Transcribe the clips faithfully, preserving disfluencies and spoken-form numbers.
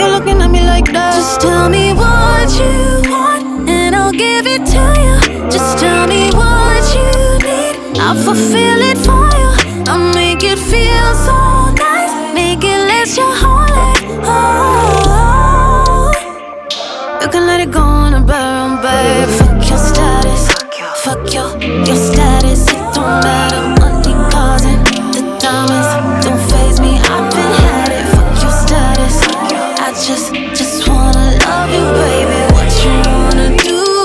you looking at me like that? Just tell me what you want, and I'll give it to you. Just tell me what you need, I'll fulfill it for you. I'll make it feel so nice, make it last your whole life. Oh, you can let it go on a barrel, babe. Fuck your status, fuck your, your status. It don't matter, money causing the diamonds don't faze me. I've been had it, fuck your status. I just, just wanna love you, baby. What you wanna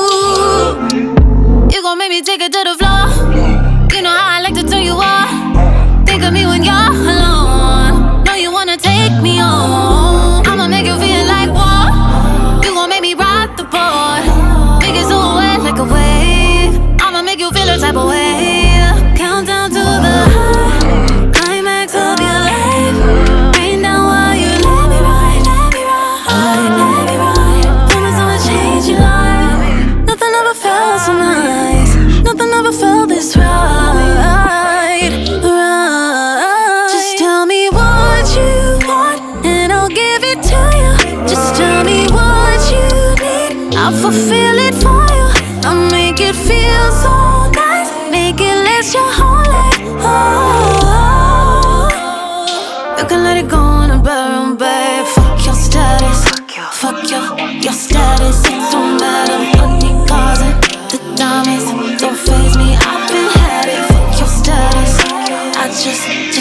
do? You gon' make me take it to the floor. You know how I like to turn you on. Think of me when you're alone. Know you wanna take me home. I'ma make you feel like war. You gon' make me rock the boat. Make it so wet like a wave. I'ma make you feel a type of way. Count down to the high climax of your life. Rain down while you let me ride, let me ride, let me ride. Promise I'ma change your life. Nothing ever felt so nice. Nothing ever felt this right, right. Just tell me what you want, and I'll give it to you. Just tell me what you need, I'll fulfill it for you. I'll make it feel so nice, make it last your whole life. Oh, you can let it go on a barrel, babe. Fuck your status, fuck your, your status. It don't matter, money causing the diamonds don't faze me. I've been had it, fuck your status. I just